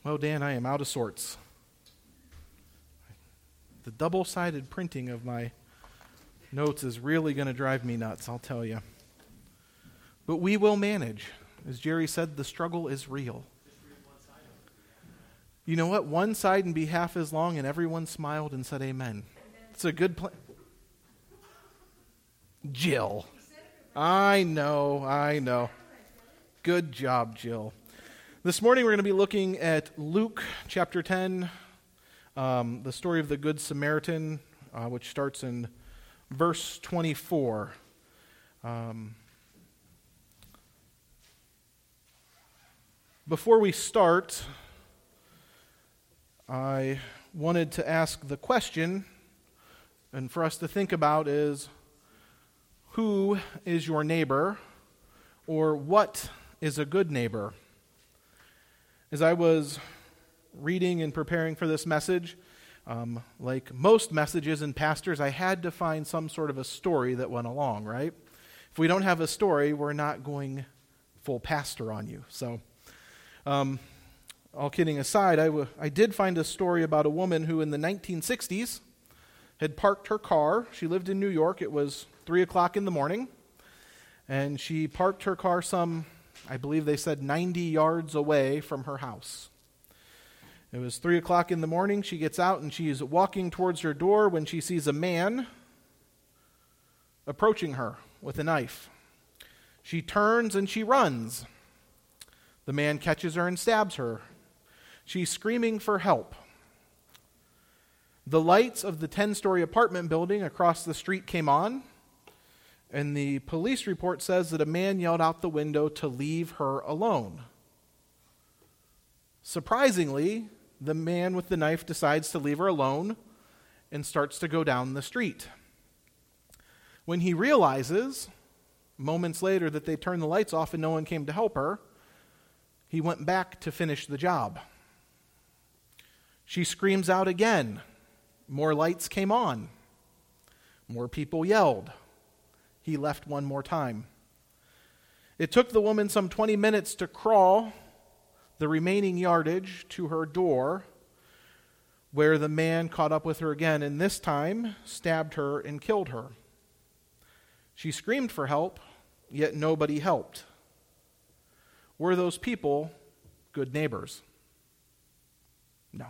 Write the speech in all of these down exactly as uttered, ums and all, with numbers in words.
Well, Dan, I am out of sorts. The double-sided printing of my notes is really going to drive me nuts, I'll tell you. But we will manage. As Jerry said, the struggle is real. You know what? One side and be half as long, and everyone smiled and said amen. It's a good plan. Jill. I know, I know. Good job, Jill. This morning we're going to be looking at Luke chapter ten, um, the story of the Good Samaritan, uh, which starts in verse twenty-four. Um, before we start, I wanted to ask the question, and for us to think about is, who is your neighbor, or what is a good neighbor? As I was reading and preparing for this message, um, like most messages and pastors, I had to find some sort of a story that went along, right? If we don't have a story, we're not going full pastor on you. So, um, all kidding aside, I, w- I did find a story about a woman who in the nineteen sixties had parked her car. She lived in New York. It was three o'clock in the morning, and she parked her car some, I believe they said ninety yards away from her house. It was three o'clock in the morning. She gets out and she's walking towards her door when she sees a man approaching her with a knife. She turns and she runs. The man catches her and stabs her. She's screaming for help. The lights of the ten-story apartment building across the street came on, and the police report says that a man yelled out the window to leave her alone. Surprisingly, the man with the knife decides to leave her alone and starts to go down the street. When he realizes, moments later, that they turned the lights off and no one came to help her, he went back to finish the job. She screams out again. More lights came on. More people yelled. He left one more time. It took the woman some twenty minutes to crawl the remaining yardage to her door, where the man caught up with her again, and this time stabbed her and killed her. She screamed for help, yet nobody helped. Were those people good neighbors? No.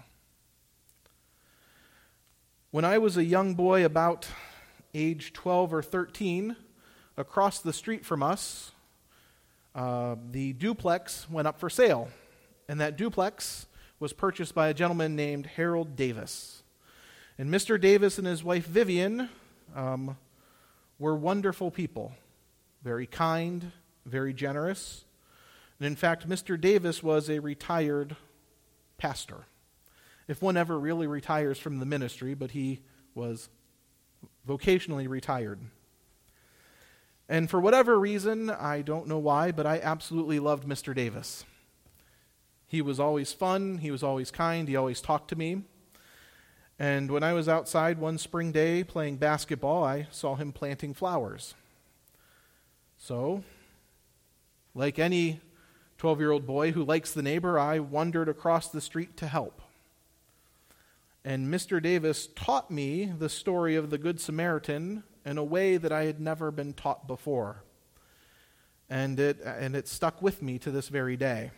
When I was a young boy, about age twelve or thirteen, across the street from us, uh, the duplex went up for sale. And that duplex was purchased by a gentleman named Harold Davis. And Mister Davis and his wife Vivian um, were wonderful people, very kind, very generous. And in fact, Mister Davis was a retired pastor. If one ever really retires from the ministry, but he was vocationally retired. And for whatever reason, I don't know why, but I absolutely loved Mister Davis. He was always fun, he was always kind, he always talked to me. And when I was outside one spring day playing basketball, I saw him planting flowers. So, like any twelve-year-old boy who likes the neighbor, I wandered across the street to help. And Mister Davis taught me the story of the Good Samaritan in a way that I had never been taught before. And it and it stuck with me to this very day.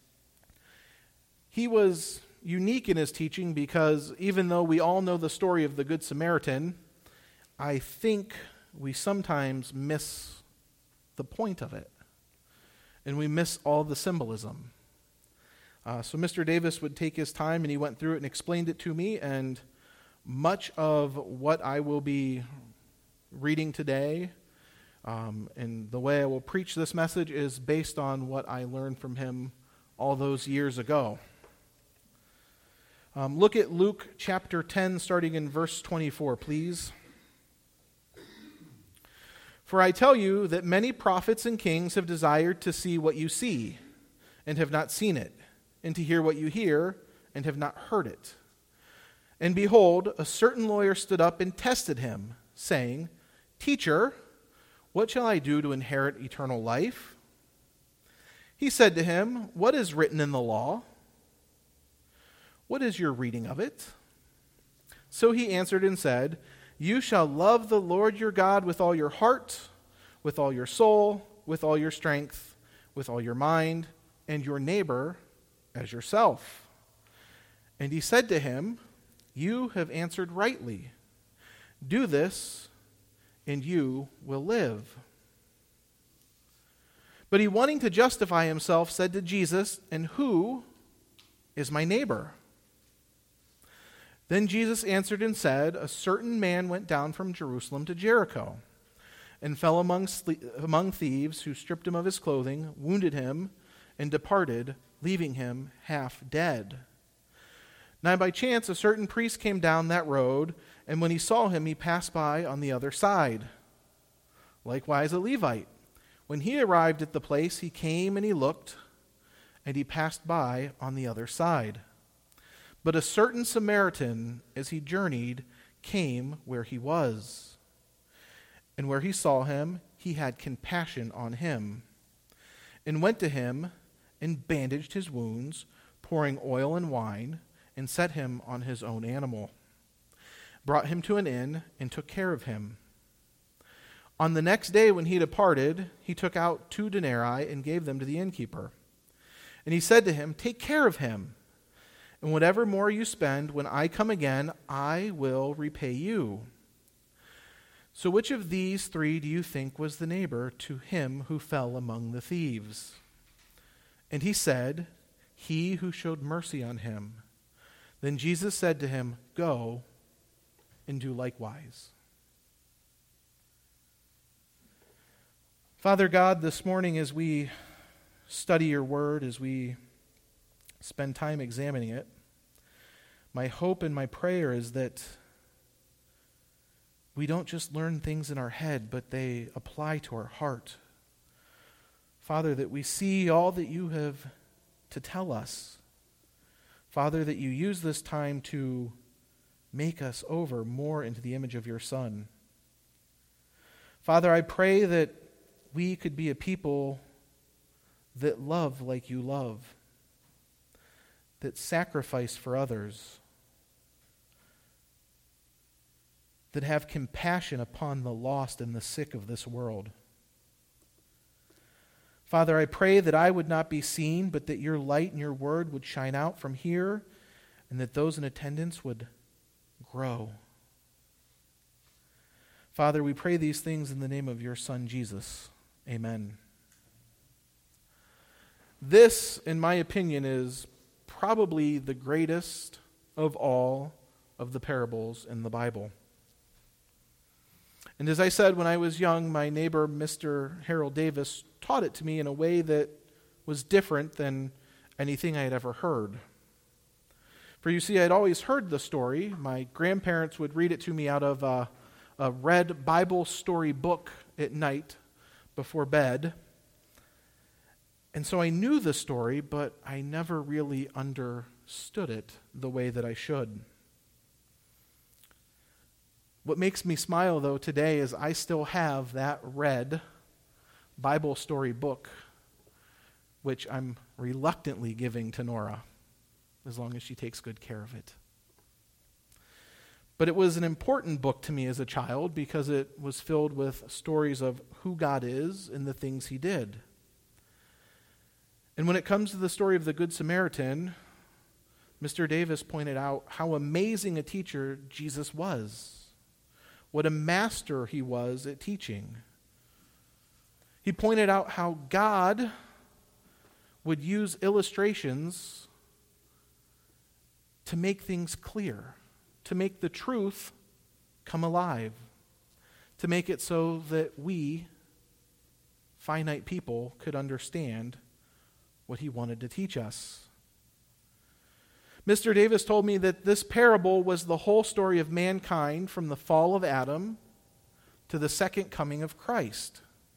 He was unique in his teaching because even though we all know the story of the Good Samaritan, I think we sometimes miss the point of it. And we miss all the symbolism. Uh, so Mister Davis would take his time and he went through it and explained it to me, and much of what I will be reading today um, and the way I will preach this message is based on what I learned from him all those years ago. Um, look at Luke chapter ten, starting in verse twenty-four, please. For I tell you that many prophets and kings have desired to see what you see, and have not seen it, and to hear what you hear, and have not heard it. And behold, a certain lawyer stood up and tested him, saying, Teacher, what shall I do to inherit eternal life? He said to him, What is written in the law? what is your reading of it?" So he answered and said, "You shall love the Lord your God with all your heart, with all your soul, with all your strength, with all your mind, and your neighbor as yourself." And he said to him, "You have answered rightly. Do this, and you will live." But he, wanting to justify himself, said to Jesus, "And who is my neighbor?" Then Jesus answered and said, "A certain man went down from Jerusalem to Jericho, and fell among, among thieves, who stripped him of his clothing, wounded him, and departed, leaving him half dead. Now by chance a certain priest came down that road, and when he saw him, he passed by on the other side. Likewise a Levite. When he arrived at the place, he came and he looked, and he passed by on the other side. But a certain Samaritan, as he journeyed, came where he was. And where he saw him, he had compassion on him, and went to him and bandaged his wounds, pouring oil and wine, and set him on his own animal, brought him to an inn, and took care of him. On the next day when he departed, he took out two denarii and gave them to the innkeeper. And he said to him, "Take care of him, and whatever more you spend, when I come again, I will repay you." So which of these three do you think was the neighbor to him who fell among the thieves? And he said, "He who showed mercy on him." Then Jesus said to him, "Go and do likewise." Father God, this morning as we study your word, as we spend time examining it, my hope and my prayer is that we don't just learn things in our head, but they apply to our heart. Father, that we see all that you have to tell us. Father, that you use this time to make us over more into the image of your Son. Father, I pray that we could be a people that love like you love, that sacrifice for others, that have compassion upon the lost and the sick of this world. Father, I pray that I would not be seen, but that your light and your word would shine out from here, and that those in attendance would grow. Father, we pray these things in the name of your Son, Jesus. Amen. This, in my opinion, is probably the greatest of all of the parables in the Bible. And as I said, when I was young, my neighbor, Mister Harold Davis, taught it to me in a way that was different than anything I had ever heard. For you see, I had always heard the story. My grandparents would read it to me out of a, a red Bible story book at night before bed. And so I knew the story, but I never really understood it the way that I should. What makes me smile, though, today is I still have that red Bible story book, which I'm reluctantly giving to Nora, as long as she takes good care of it. But it was an important book to me as a child because it was filled with stories of who God is and the things he did. And when it comes to the story of the Good Samaritan, Mister Davis pointed out how amazing a teacher Jesus was. What a master he was at teaching. He pointed out how God would use illustrations to make things clear, to make the truth come alive, to make it so that we, finite people, could understand what he wanted to teach us. Mister Davis told me that this parable was the whole story of mankind from the fall of Adam to the second coming of Christ.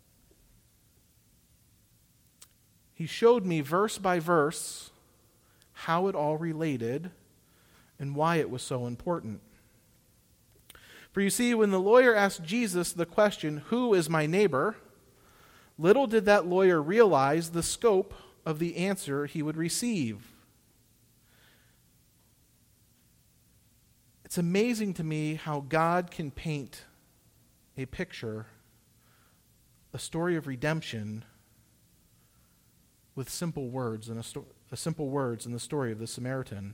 He showed me verse by verse how it all related and why it was so important. For you see, when the lawyer asked Jesus the question, "Who is my neighbor?" little did that lawyer realize the scope of the answer he would receive. It's amazing to me how God can paint a picture, a story of redemption, with simple words and a, sto- a simple words in the story of the Samaritan.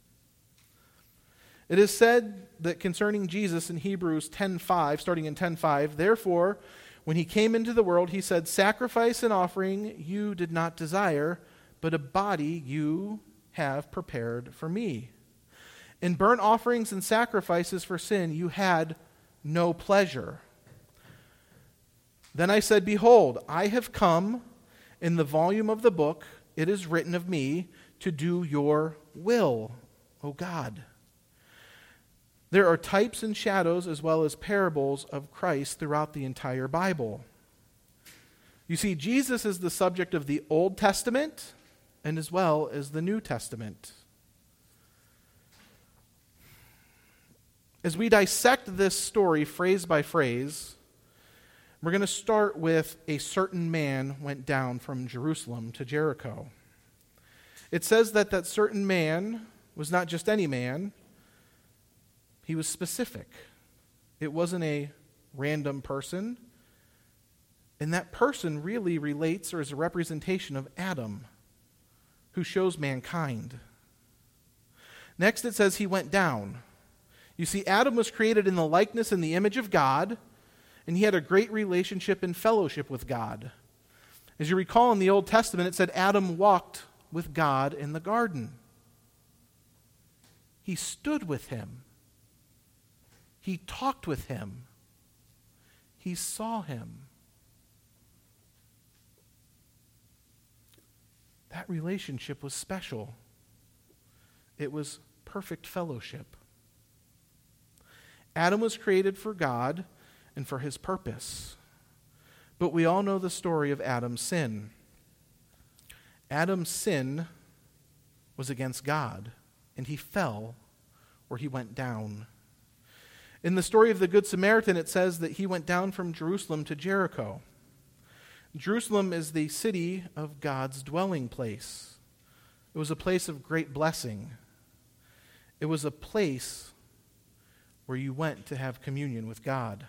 It is said that concerning Jesus in Hebrews ten five, starting in ten five, therefore, when he came into the world, he said, sacrifice and offering you did not desire, but a body you have prepared for me. In burnt offerings and sacrifices for sin you had no pleasure. Then I said, behold, I have come. In the volume of the book it is written of me to do your will, O God. There are types and shadows as well as parables of Christ throughout the entire Bible. You see, Jesus is the subject of the Old Testament and as well as the New Testament. As we dissect this story phrase by phrase, we're going to start with a certain man went down from Jerusalem to Jericho. It says that that certain man was not just any man. He was specific. It wasn't a random person. And that person really relates or is a representation of Adam, who shows mankind. Next it says he went down. You see, Adam was created in the likeness and the image of God, and he had a great relationship and fellowship with God. As you recall in the Old Testament, it said Adam walked with God in the garden. He stood with him. He talked with him. He saw him. That relationship was special. It was perfect fellowship. Adam was created for God and for his purpose. But we all know the story of Adam's sin. Adam's sin was against God, and he fell or he went down. In the story of the Good Samaritan, it says that he went down from Jerusalem to Jericho. Jerusalem is the city of God's dwelling place. It was a place of great blessing. It was a place where you went to have communion with God.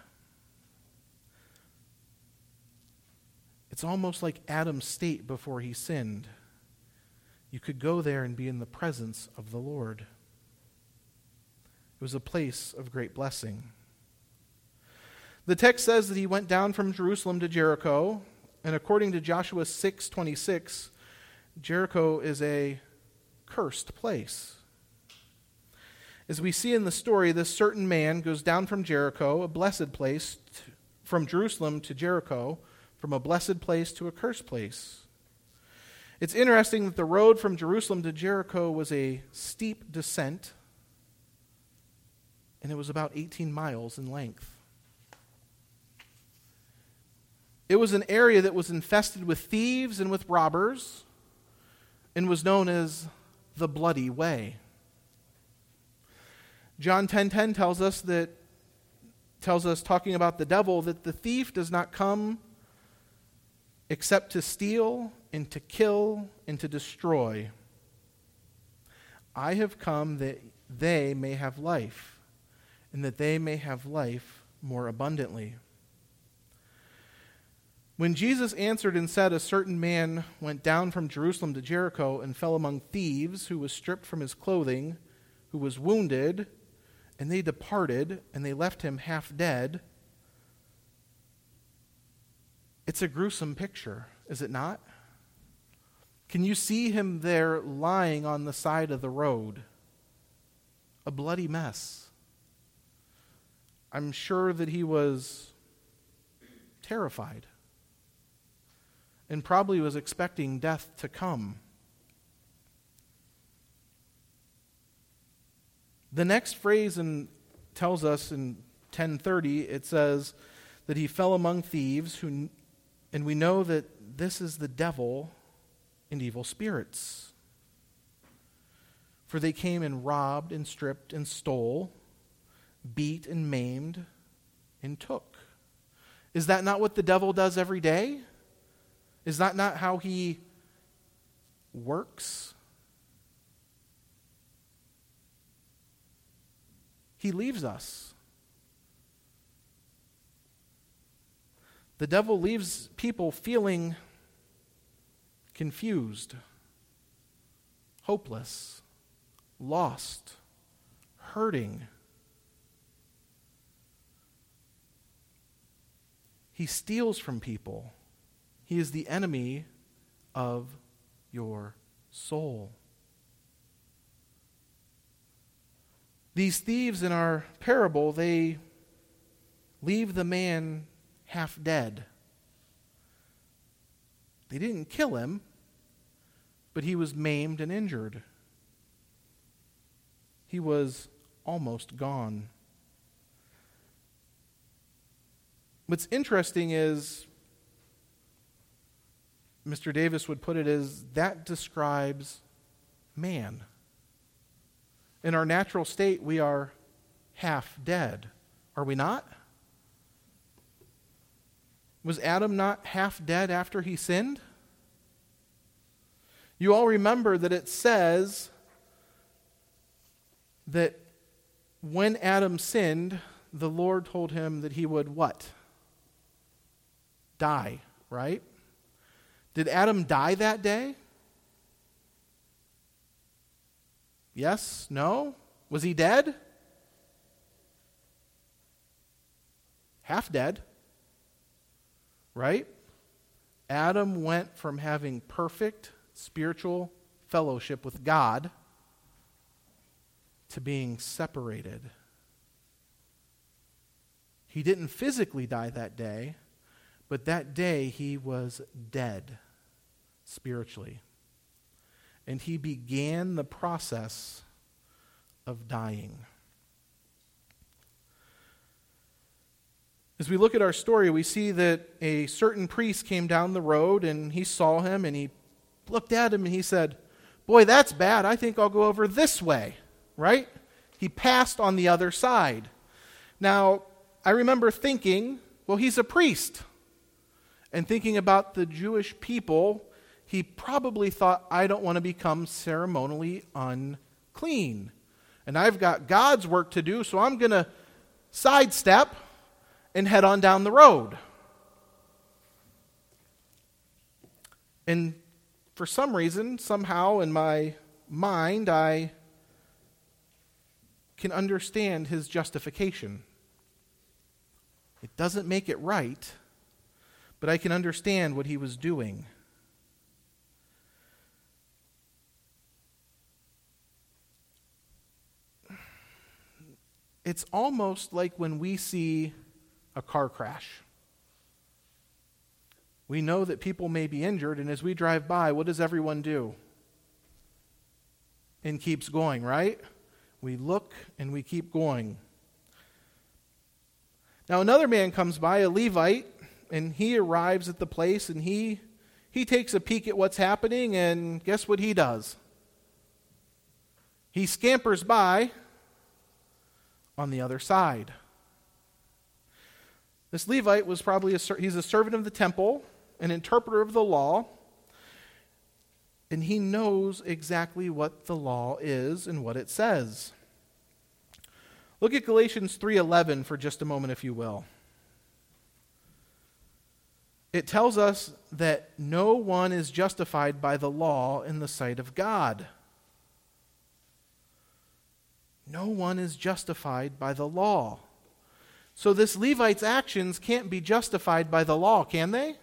It's almost like Adam's state before he sinned. You could go there and be in the presence of the Lord. It was a place of great blessing. The text says that he went down from Jerusalem to Jericho, and according to Joshua six twenty-six, Jericho is a cursed place. As we see in the story, this certain man goes down from Jericho, a blessed place, to, from Jerusalem to Jericho, from a blessed place to a cursed place. It's interesting that the road from Jerusalem to Jericho was a steep descent, and it was about eighteen miles in length. It was an area that was infested with thieves and with robbers, and was known as the Bloody Way. John ten ten tells us that tells us, talking about the devil, that the thief does not come except to steal and to kill and to destroy. I have come that they may have life, and that they may have life more abundantly. When Jesus answered and said, a certain man went down from Jerusalem to Jericho and fell among thieves, who was stripped from his clothing, who was wounded, and they departed, and they left him half dead. It's a gruesome picture, is it not? Can you see him there lying on the side of the road? A bloody mess. I'm sure that he was terrified and probably was expecting death to come. The next phrase in, tells us in ten thirty, it says that he fell among thieves, who, and we know that this is the devil and evil spirits. For they came and robbed and stripped and stole, beat and maimed and took. Is that not what the devil does every day? Is that not how he works? he leaves us. The devil leaves people feeling confused, hopeless, lost, hurting. He steals from people. He is the enemy of your soul. These thieves in our parable, they leave the man half dead. They didn't kill him, but he was maimed and injured. He was almost gone. What's interesting is, Mister Davis would put it as, that describes man. In our natural state, we are half dead. Are we not? Was Adam not half dead after he sinned? You all remember that it says that when Adam sinned, the Lord told him that he would what? Die, right? Did Adam die that day? Yes? No? Was he dead? Half dead. Right? Adam went from having perfect spiritual fellowship with God to being separated. He didn't physically die that day, but that day he was dead spiritually. And he began the process of dying. As we look at our story, we see that a certain priest came down the road and he saw him and he looked at him and he said, "Boy, that's bad. I think I'll go over this way." Right? He passed on the other side. Now, I remember thinking, well, he's a priest. And thinking about the Jewish people, he probably thought, I don't want to become ceremonially unclean. And I've got God's work to do, so I'm going to sidestep and head on down the road. And for some reason, somehow in my mind, I can understand his justification. It doesn't make it right, but I can understand what he was doing. It's almost like when we see a car crash. We know that people may be injured, and as we drive by, what does everyone do? And keeps going, right? We look and we keep going. Now another man comes by, a Levite, and he arrives at the place and he he takes a peek at what's happening, and guess what he does? He scampers by on the other side. This Levite was probably a he's a servant of the temple, an interpreter of the law, and he knows exactly what the law is and what it says. Look at Galatians three eleven for just a moment, if you will. It tells us that no one is justified by the law in the sight of God. No one is justified by the law. So this Levite's actions can't be justified by the law, can they?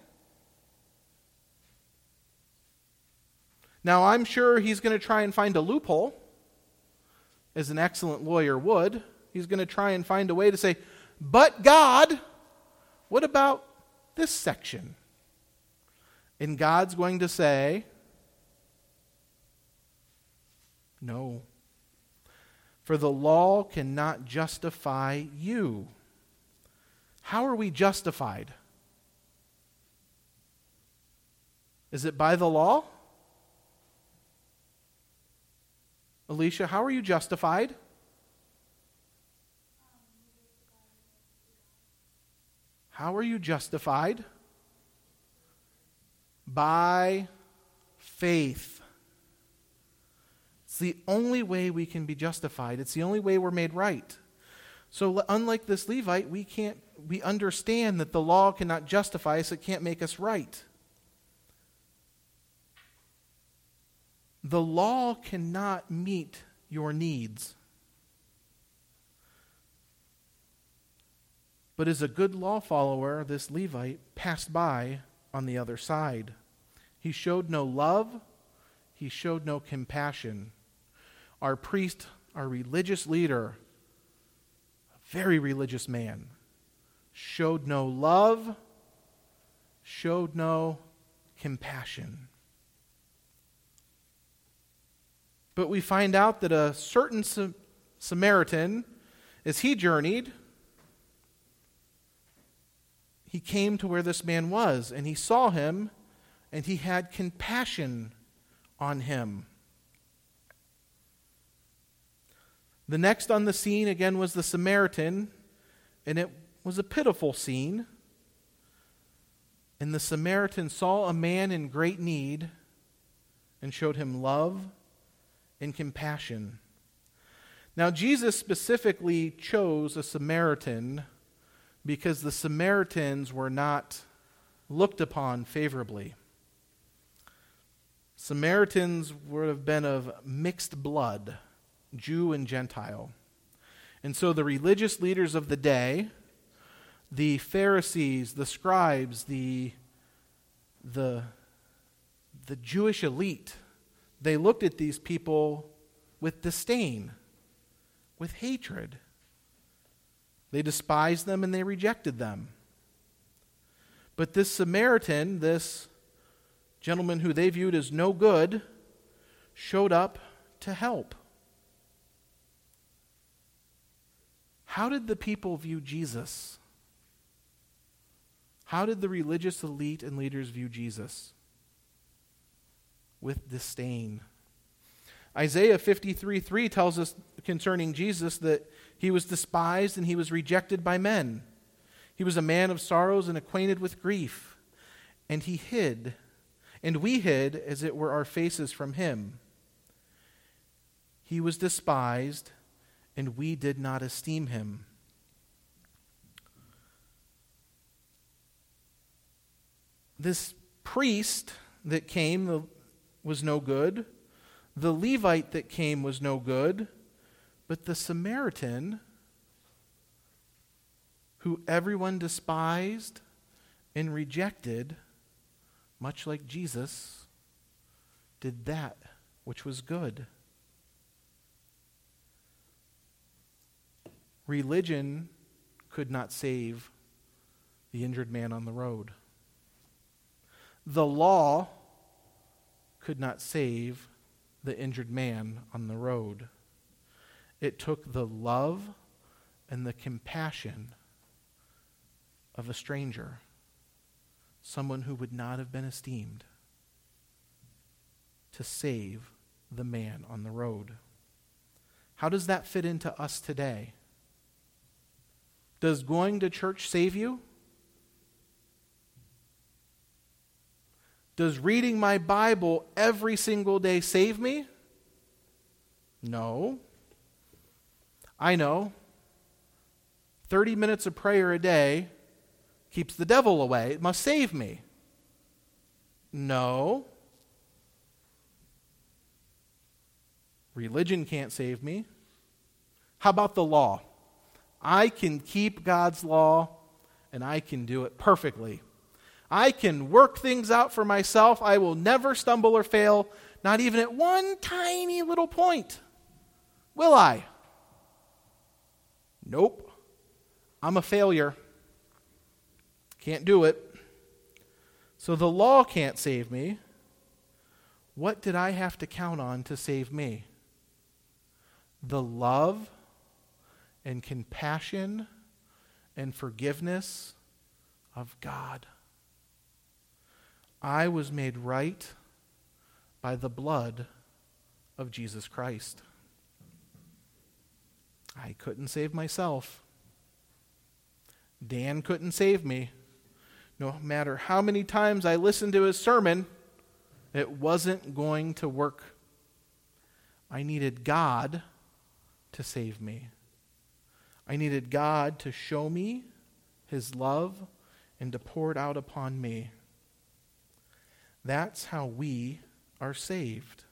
Now, I'm sure he's going to try and find a loophole, as an excellent lawyer would. He's going to try and find a way to say, but God, what about this section? And God's going to say, no. For the law cannot justify you. How are we justified? Is it by the law? Alicia, how are you justified? How are you justified? By faith. It's the only way we can be justified. It's the only way we're made right. So unlike this Levite, we can't we understand that the law cannot justify us, it can't make us right. The law cannot meet your needs. But as a good law follower, this Levite passed by on the other side. He showed no love. He showed no compassion. Our priest, our religious leader, a very religious man, showed no love, showed no compassion. But we find out that a certain Samaritan, as he journeyed, he came to where this man was, and he saw him, and he had compassion on him. The next on the scene again was the Samaritan, and it was a pitiful scene. And the Samaritan saw a man in great need and showed him love and compassion. Now, Jesus specifically chose a Samaritan because the Samaritans were not looked upon favorably. Samaritans would have been of mixed blood, Jew and Gentile. And so the religious leaders of the day, the Pharisees, the scribes, the, the, the Jewish elite, they looked at these people with disdain, with hatred. They despised them and they rejected them. But this Samaritan, this gentleman who they viewed as no good, showed up to help. How did the people view Jesus? How did the religious elite and leaders view Jesus? With disdain. Isaiah fifty-three three tells us concerning Jesus that he was despised and he was rejected by men. He was a man of sorrows and acquainted with grief. And he hid, and we hid, as it were, our faces from him. He was despised, and we did not esteem him. This priest that came was no good. The Levite that came was no good. But the Samaritan, who everyone despised and rejected, much like Jesus, did that which was good. Religion could not save the injured man on the road. The law could not save the injured man on the road. It took the love and the compassion of a stranger, someone who would not have been esteemed, to save the man on the road. How does that fit into us today? Does going to church save you? Does reading my Bible every single day save me? No. I know. thirty minutes of prayer a day keeps the devil away. It must save me. No. Religion can't save me. How about the law? I can keep God's law, and I can do it perfectly. I can work things out for myself. I will never stumble or fail, not even at one tiny little point. Will I? Nope. I'm a failure. Can't do it. So the law can't save me. What did I have to count on to save me? The love and compassion and forgiveness of God. I was made right by the blood of Jesus Christ. I couldn't save myself. Dan couldn't save me. No matter how many times I listened to his sermon, it wasn't going to work. I needed God to save me. I needed God to show me his love and to pour it out upon me. That's how we are saved.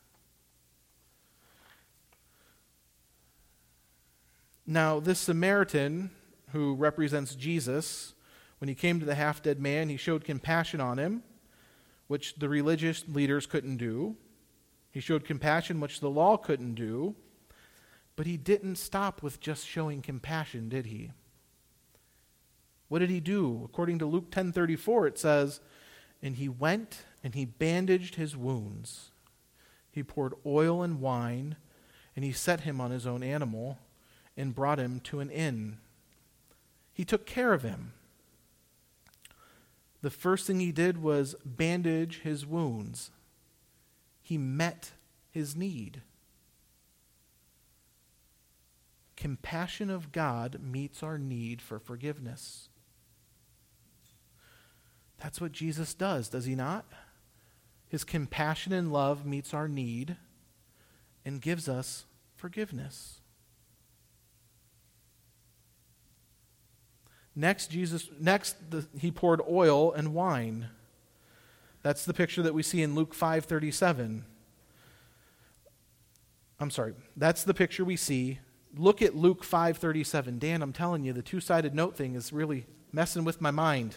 Now, this Samaritan, who represents Jesus, when he came to the half-dead man, he showed compassion on him, which the religious leaders couldn't do. He showed compassion, which the law couldn't do. But he didn't stop with just showing compassion, did he? What did he do? According to Luke ten thirty-four, it says, "And he went and he bandaged his wounds. He poured oil and wine, and he set him on his own animal and brought him to an inn." He took care of him. The first thing he did was bandage his wounds. He met his need. Compassion of God meets our need for forgiveness. That's what Jesus does, does he not? His compassion and love meets our need and gives us forgiveness. Next, Jesus, next the, he poured oil and wine. That's the picture that we see in Luke five thirty-seven. I'm sorry, that's the picture we see. Look at Luke five thirty-seven. Dan, I'm telling you, the two-sided note thing is really messing with my mind.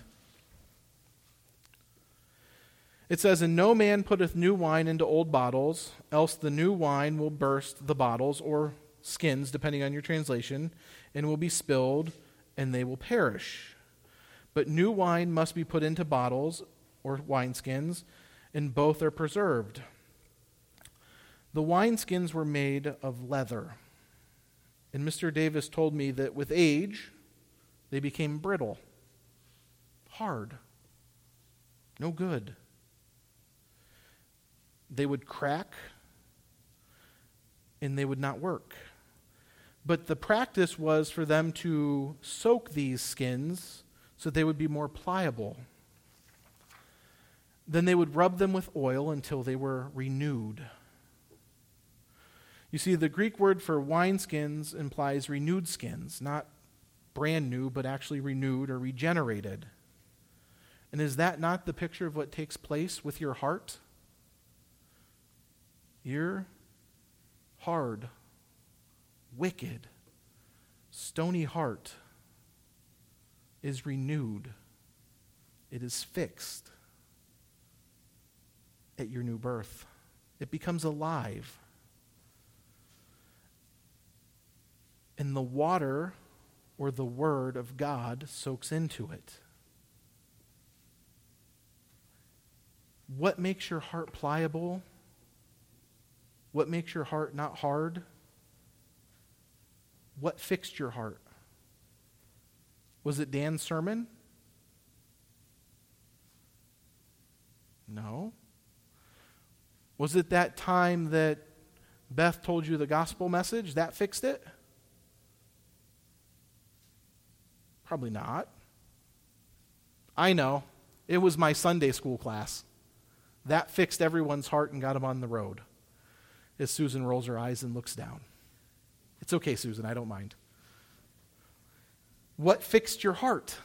It says, "And no man putteth new wine into old bottles, else the new wine will burst the bottles," or skins, depending on your translation, "and will be spilled, and they will perish. But new wine must be put into bottles," or wineskins, "and both are preserved." The wineskins were made of leather. And Mister Davis told me that with age, they became brittle, hard, no good. They would crack, and they would not work. But the practice was for them to soak these skins so they would be more pliable. Then they would rub them with oil until they were renewed. You see, the Greek word for wineskins implies renewed skins, not brand new, but actually renewed or regenerated. And is that not the picture of what takes place with your heart? Your hard, wicked, stony heart is renewed. It is fixed at your new birth. It becomes alive. And the water or the word of God soaks into it. What makes your heart pliable? What makes your heart not hard? What fixed your heart? Was it Dan's sermon? No. Was it that time that Beth told you the gospel message? That fixed it? Probably not. I know. It was my Sunday school class. That fixed everyone's heart and got them on the road. As Susan rolls her eyes and looks down. It's okay, Susan, I don't mind. What fixed your heart?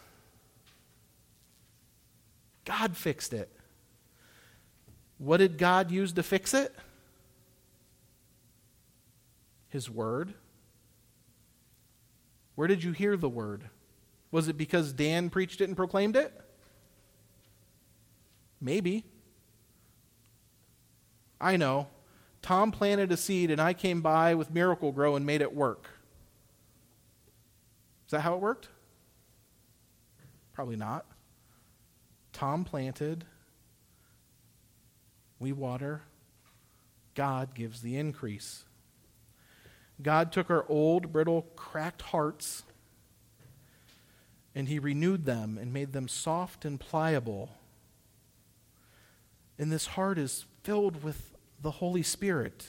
God fixed it. What did God use to fix it? His word. Where did you hear the word? Was it because Dan preached it and proclaimed it? Maybe. I know. Tom planted a seed and I came by with Miracle Grow and made it work. Is that how it worked? Probably not. Tom planted, we water, God gives the increase. God took our old, brittle, cracked hearts and he renewed them and made them soft and pliable. And this heart is filled with the Holy Spirit.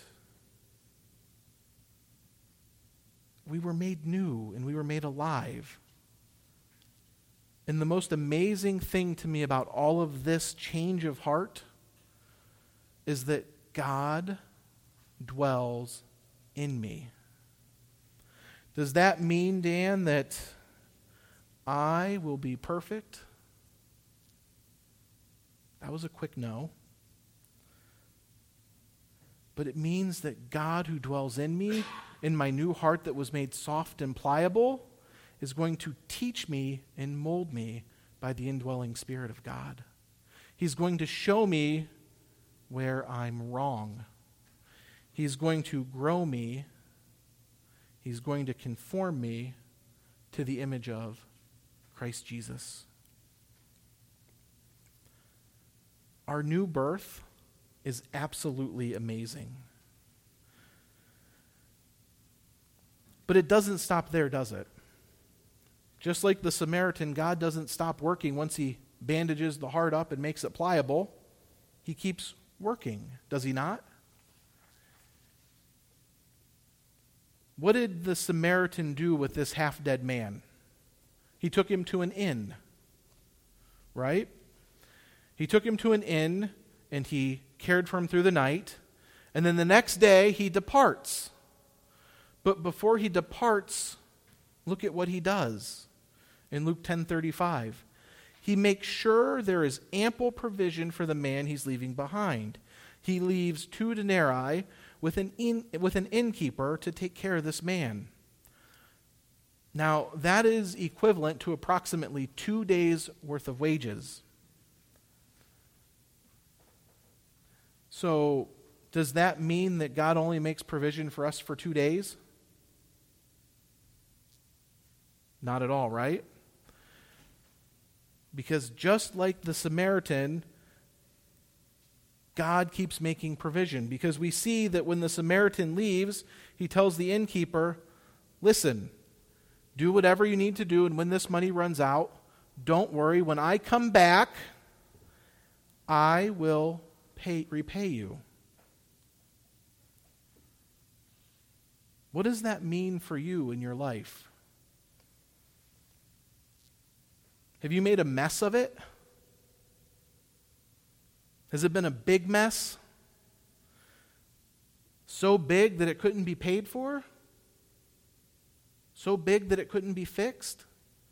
We were made new and we were made alive. And the most amazing thing to me about all of this change of heart is that God dwells in me. Does that mean, Dan, that I will be perfect? That was a quick no. But it means that God who dwells in me, in my new heart that was made soft and pliable, is going to teach me and mold me by the indwelling Spirit of God. He's going to show me where I'm wrong. He's going to grow me. He's going to conform me to the image of Christ Jesus. Our new birth is absolutely amazing. But it doesn't stop there, does it? Just like the Samaritan, God doesn't stop working once he bandages the heart up and makes it pliable. He keeps working, does he not? What did the Samaritan do with this half-dead man? He took him to an inn, right? He took him to an inn and he cared for him through the night. And then the next day he departs. But before he departs, look at what he does in Luke ten thirty-five. He makes sure there is ample provision for the man he's leaving behind. He leaves two denarii with an inn, with an innkeeper to take care of this man. Now, that is equivalent to approximately two days' worth of wages. So, does that mean that God only makes provision for us for two days? Not at all, right? Because just like the Samaritan, God keeps making provision. Because we see that when the Samaritan leaves, he tells the innkeeper, listen, do whatever you need to do, and when this money runs out, don't worry. When I come back, I will pay, repay you. What does that mean for you in your life? Have you made a mess of it? Has it been a big mess? So big that it couldn't be paid for? So big that it couldn't be fixed?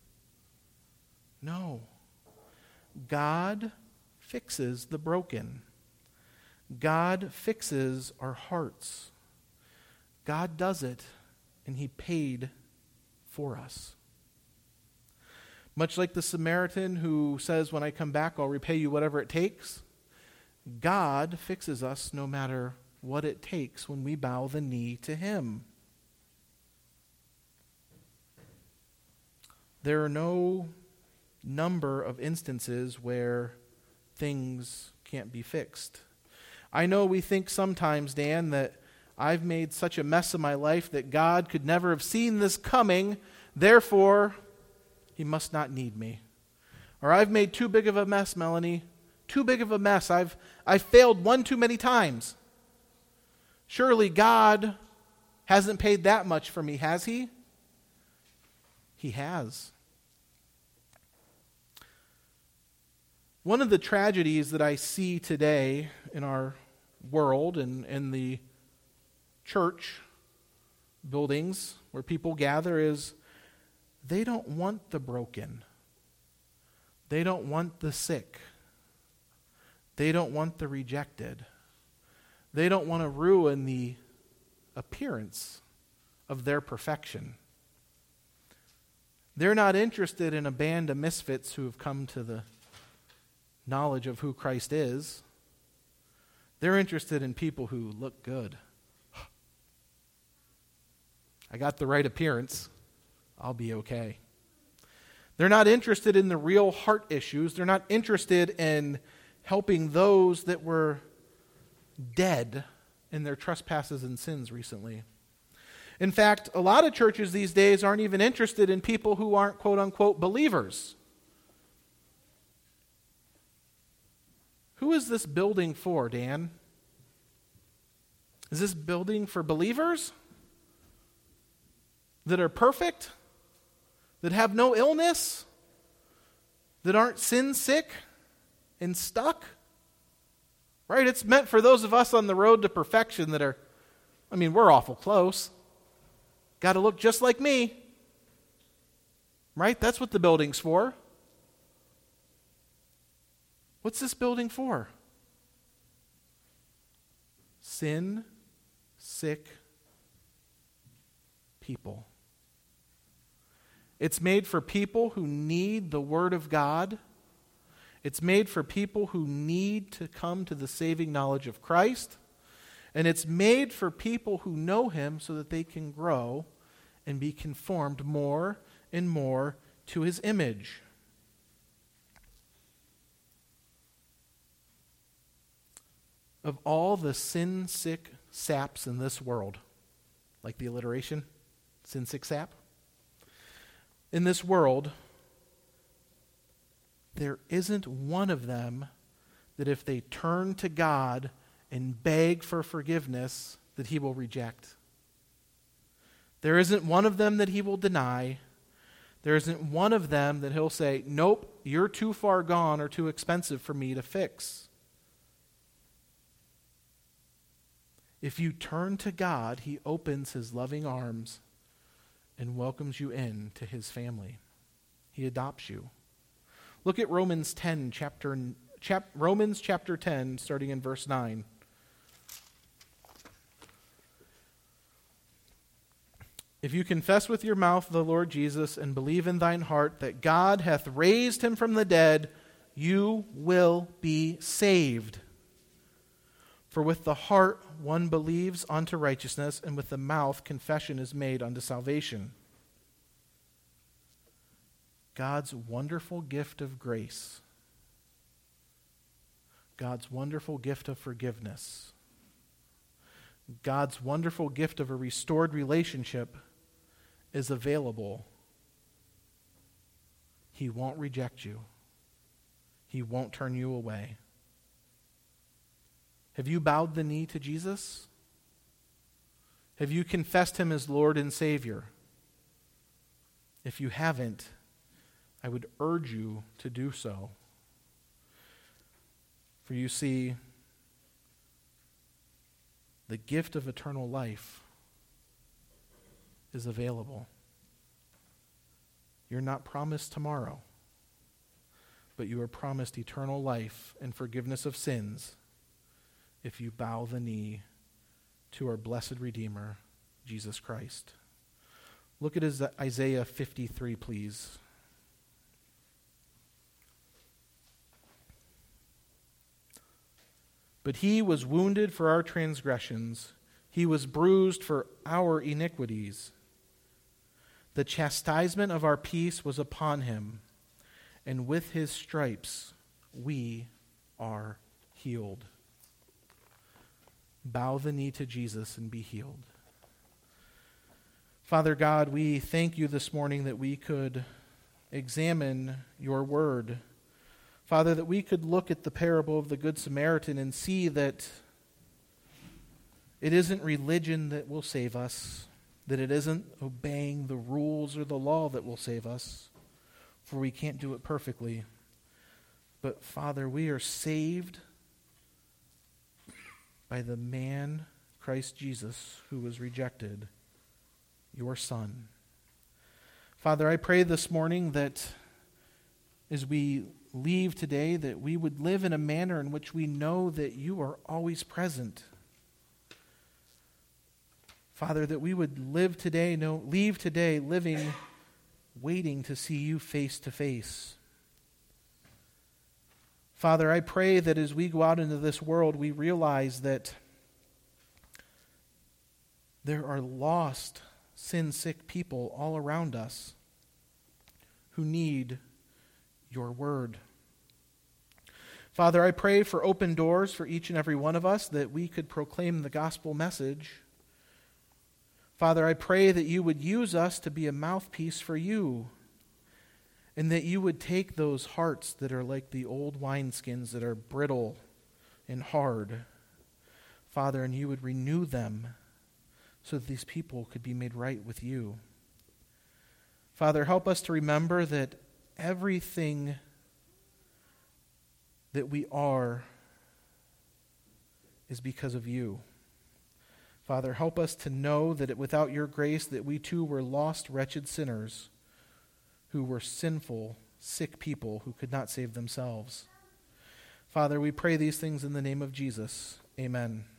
No. God fixes the broken. God fixes our hearts. God does it, and he paid for us. Much like the Samaritan who says, when I come back, I'll repay you whatever it takes. God fixes us no matter what it takes when we bow the knee to him. There are no number of instances where things can't be fixed. I know we think sometimes, Dan, that I've made such a mess of my life that God could never have seen this coming, therefore he must not need me. Or I've made too big of a mess, Melanie. Too big of a mess. I've I've failed one too many times. Surely God hasn't paid that much for me, has he? He has. One of the tragedies that I see today in our world and in the church buildings where people gather is they don't want the broken. They don't want the sick. They don't want the rejected. They don't want to ruin the appearance of their perfection. They're not interested in a band of misfits who have come to the knowledge of who Christ is. They're interested in people who look good. I got the right appearance. I'll be okay. They're not interested in the real heart issues. They're not interested in helping those that were dead in their trespasses and sins recently. In fact, a lot of churches these days aren't even interested in people who aren't quote-unquote believers. Who is this building for, Dan? Is this building for believers that are perfect? That have no illness? That aren't sin sick and stuck? Right? It's meant for those of us on the road to perfection that are, I mean, we're awful close. Got to look just like me. Right? That's what the building's for. What's this building for? Sin, sick people. It's made for people who need the Word of God. It's made for people who need to come to the saving knowledge of Christ. And it's made for people who know Him so that they can grow and be conformed more and more to His image. Of all the sin-sick saps in this world, like the alliteration, sin-sick sap, in this world, there isn't one of them that if they turn to God and beg for forgiveness, that He will reject. There isn't one of them that He will deny. There isn't one of them that He'll say, nope, you're too far gone or too expensive for me to fix. If you turn to God, He opens His loving arms and welcomes you in to His family. He adopts you. Look at Romans ten, chapter chap, Romans chapter ten, starting in verse nine. If you confess with your mouth the Lord Jesus and believe in thine heart that God hath raised Him from the dead, you will be saved. For with the heart one believes unto righteousness, and with the mouth confession is made unto salvation. God's wonderful gift of grace, God's wonderful gift of forgiveness, God's wonderful gift of a restored relationship is available. He won't reject you. He won't turn you away. Have you bowed the knee to Jesus? Have you confessed Him as Lord and Savior? If you haven't, I would urge you to do so. For you see, the gift of eternal life is available. You're not promised tomorrow, but you are promised eternal life and forgiveness of sins if you bow the knee to our blessed Redeemer, Jesus Christ. Look at Isaiah fifty-three, please. But He was wounded for our transgressions, He was bruised for our iniquities. The chastisement of our peace was upon Him, and with His stripes we are healed. Bow the knee to Jesus and be healed. Father God, we thank You this morning that we could examine Your word. Father, that we could look at the parable of the Good Samaritan and see that it isn't religion that will save us, that it isn't obeying the rules or the law that will save us, for we can't do it perfectly. But Father, we are saved by the man, Christ Jesus, who was rejected, Your Son. Father, I pray this morning that as we leave today, that we would live in a manner in which we know that You are always present. Father, that we would live today, no, leave today living, waiting to see You face to face. Father, I pray that as we go out into this world, we realize that there are lost, sin-sick people all around us who need Your word. Father, I pray for open doors for each and every one of us, that we could proclaim the gospel message. Father, I pray that You would use us to be a mouthpiece for You, and that You would take those hearts that are like the old wineskins that are brittle and hard, Father, and You would renew them so that these people could be made right with You. Father, help us to remember that everything that we are is because of You. Father, help us to know that it, without your grace, that we too were lost, wretched sinners who were sinful, sick people who could not save themselves. Father, we pray these things in the name of Jesus. Amen.